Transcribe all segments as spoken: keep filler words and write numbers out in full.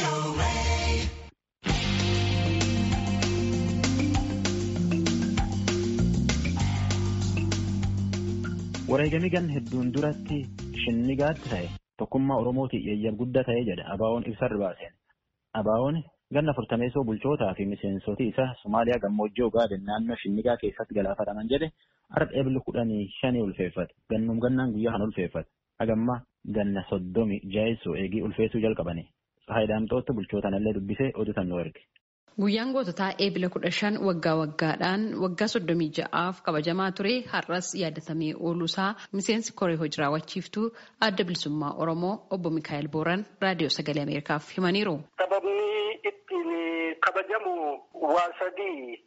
Wareegamni gan hedduun duratti shinnigaatti ta'e tokkummaa Oromooti yayyab guddaa ta'ee jedha Abaawoon ibsarra baaseen. Abaawoon ganna furtameessoo bulchootaa fi miseensoti isa Somaaliyaa gammoojjii Ogaaden naannoo shinnigaa keessatti galaafataman jedhe har'a eebla kudhanii shanii ulfeeffate. Gannum gannaan guyyaa kan ulfeeffate. Hagamma ganna soddomi jaayisoo eegii ulfeessuu jalqabani. Faayidaamtoota bulchootanillee dubbisee oduutan nu erge. Guyyaan goototaa eebila kudha shan waggaa waggaadhaan waggaa soddomii ja'aaf kabajamaa ture har'as yaadatamee ooluusaa miseensi koree hojii raawwachiiftuu adda bilisummaa Oromoo obbo Mikaa'el Booran raadiyoo sagalee Ameerikaaf himaniiru. Sababni ittiin kabajamu waa sadii.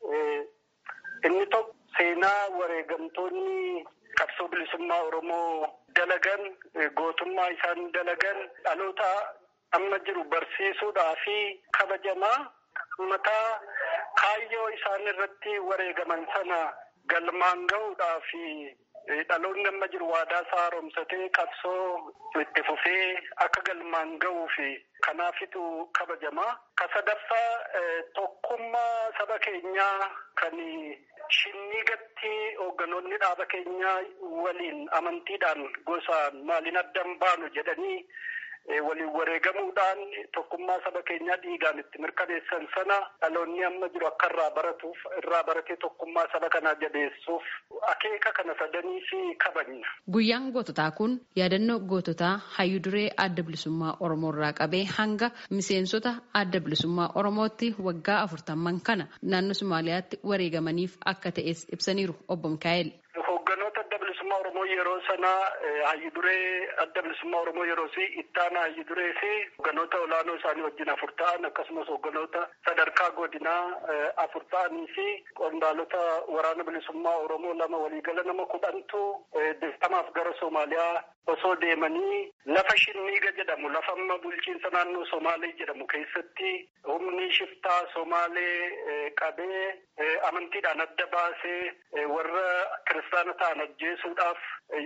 Inni tokko seenaa wareegamtoonni qabsoo bilisummaa Oromoo dalagan gootummaa isaan dalagan dhaloota amma jiru barsiisuudhaa fi kabajamaa. Mataa kaayyoo isaan irratti wareegaman sana galmaan gahuudhaa fi dhaloonni amma jiru waadaa isaa haaromsatee qabsoo itti fufee akka galmaan gahuu fi kanaafitu kabajamaa. Ka sadaffaa tokkummaa saba keenyaa kan shinnigatti hoogganoonni dhaaba keenyaa waliin amantiidhaan gosaan maaliin addan baanu jedhanii waliin wareegamuudhaan tokkummaa saba keenyaa dhiigaan itti mirkaneessan sana dhaloonni amma jiru akka irraa baratuuf irraa baratee tokkummaa saba kanaa jabeessuuf akeeka kana sadanii fi kabajna. Guyyaan goototaa kun yaadannoo goototaa hayyuu duree adda bilisummaa Oromoo irraa qabee hanga miseensota adda bilisummaa Oromootti waggaa afurtamman kana naannoo Somaaliyaatti wareegamaniif akka ta'es ibsaniiru obbo Mikaa'el. Hoogganoota adda bilisummaa Oromoo yeroo sanaa hayyuu duree adda bilisummaa Oromoo yeroo si ittaana hayyuu duree fi hoogganoota olaanoo isaanii wajjin afur ta'an akkasumas hoogganoota sadarkaa godinaa afur ta'anii fi qondaalota waraana bilisummaa Oromoo lama waliigala nama kudhantu dirqamaaf gara Somaaliyaa osoo deemanii lafa Shinniga jedhamu lafa amma bulchiinsa naannoo Somaalee jedhamu keessatti humni shiftaa Somaalee qabee amantiidhaan adda baasee warra kiristaana ta'an ajjeesuudhaaf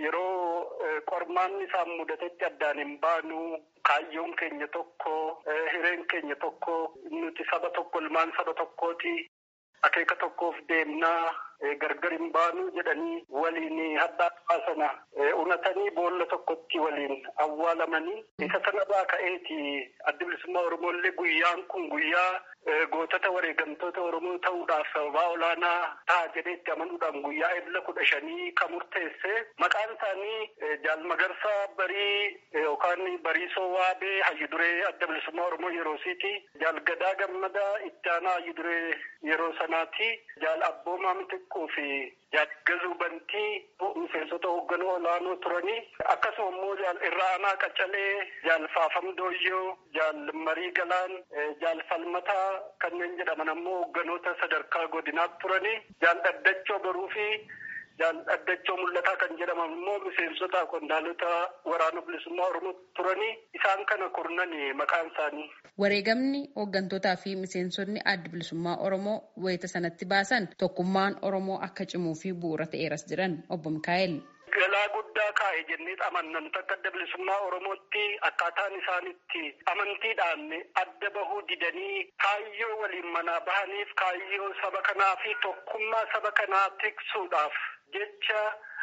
yeroo qormaan isaan mudatetti addaan hin baanu kaayyoon keenya tokko hireen keenya tokko nuti saba tokko ilmaan saba tokkooti akeeka tokkoof deemnaa gargar hin baanu jedhanii waliin haddaa baasana unatanii boolla tokkotti waliin awwaalamanii isa sanarraa ka'eeti adda bilisummaa Oromooillee guyyaan kun guyyaa gootota wareegamtoota Oromoo ta'uudhaaf sababaa olaanaa ta'a jedheetti amanuudhaan guyyaa eebla kudha shanii kan murteesse maqaan isaanii Jaal Magarsaa Barii yookaan Bariisoo Waabee hayyuu duree adda bilisummaa Oromoo yeroosiiti. Jaal Gadaa Gammadaa itti aanaa hayyuu duree yeroo sanaati. Jaal Abboomaa Mitiqquu fi Jaal Gazuu Bantii miseensota hoogganoo olaanoo turanii akkasuma immoo Jaal Irraanaa Qacalee, Jaal Faafam Dooyyoo, Jaal Marii Galaan, Jaal Falmataa kanneen jedhaman ammoo hoogganoota sadarkaa godinaatti turanii Jaal Dhaddachoo Baruu fi Jaal Dhaddachoo Mul'ataa kan jedhaman immoo miseensota qondaalota waraana bilisummaa Oromoo turanii isaan kana kurnanii maqaan isaanii. Wareegamni hooggantootaa fi miseensonni adda bilisummaa Oromoo wayita sanatti baasan tokkummaan Oromoo akka cimuu fi bu'uura ta'eeras jedhan obbo Mikaa'el. Galaa guddaa kaa'e jennee amannan takka adda bilisummaa Oromootti akkaataan isaanitti amantiidhaan adda bahuu didanii kaayyoo waliin manaa bahaniif kaayyoo saba kanaa fi tokkummaa saba kanaa tiksuudhaaf jecha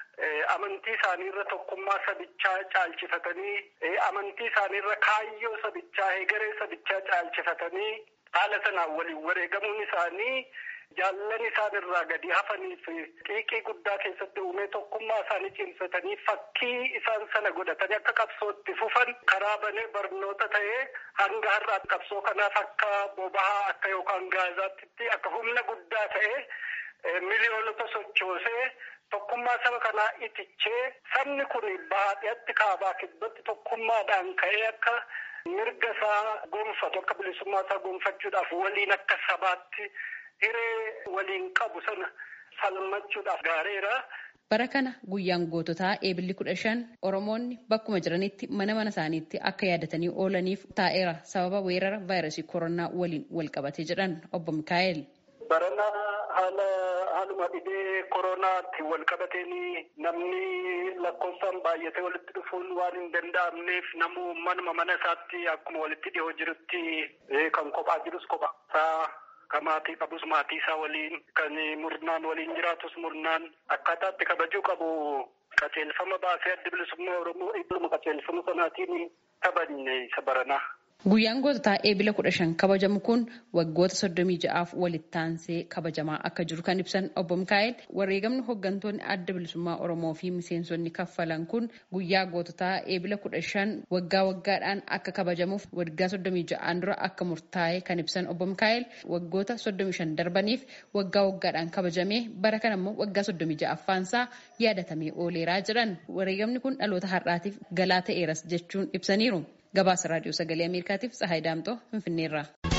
amantii isaaniirra tokkummaa sabichaa caalchifatanii amantii isaaniirra kaayyoo sabichaa hegeree sabichaa caalchifatanii haala sanaan waliin wareegamuun isaanii jaallan isaan irraa gadi hafaniif xiiqii guddaa keessatti uumee tokkummaa isaanii cimsatanii fakkii isaan sana godhatanii akka qabsootti fufan karaa banee barnoota ta'ee hanga har'aa qabsoo kanaaf akka boba'aa akka yookaan gaazaatti akka humna guddaa ta'ee miliyoonota sochoosee tokkummaa saba kanaa itichee sabni kun baadiyyaatti kaabaa kibbatti tokkummaadhaan ka'ee akka mirga isaa gonfatu akka bilisummaa isaa gonfachuudhaaf waliin akka sabaatti hiree waliin qabu sana falmachuudhaaf gaareera. Bara kana guyyaan goototaa eebilli kudha shan Oromoonni bakkuma jiranitti mana mana isaaniitti akka yaadatanii oolaniif taa'eera sababa weerara vaayirasii koronaa waliin wal qabatee jedhan obbo Mikaa'el. Barana haala haaluma dhibee kooronaatti wal qabateen namni lakkoofsaan baay'atee walitti dhufuun waan hin danda'amneef namuu manuma mana isaatti akkuma walitti dhiyoo jirutti kan kophaa jirus kophaa kan maatii qabus maatii isaa waliin kan murnaan waliin jiraatus murnaan akkaataatti kabajuu qabu qajeelfama baasee adda bilisummaa Oromoo iddoo qajeelfama sanaatiin kabajne isa baranaa. Guyyaan goototaa eebila kudha shan kabajamu kun waggoota soddomii ja'aaf walitti aansee kabajamaa akka jiru kan ibsan obbo Mikaa'el wareegamni hooggantoonni adda bilisummaa Oromoo fi miseensonni kaffalan kun guyyaa goototaa eebila kudha shan waggaa waggaadhaan akka kabajamuuf waggaa soddomii ja'aan dura akka murtaa'e kan ibsan obbo Mikaa'el waggoota soddomii shan darbaniif waggaa waggaadhaan kabajamee bara kana immoo waggaa soddomii ja'affaansaa yaadatamee ooleeraa jiran wareegamni kun dhaloota har'aatiif galaa ta'eeras jechuun ibsaniiru. Gabaasa raadiyoo sagalee Ameerikaatiif Tsahaay Daamxoo Finfinneerraa.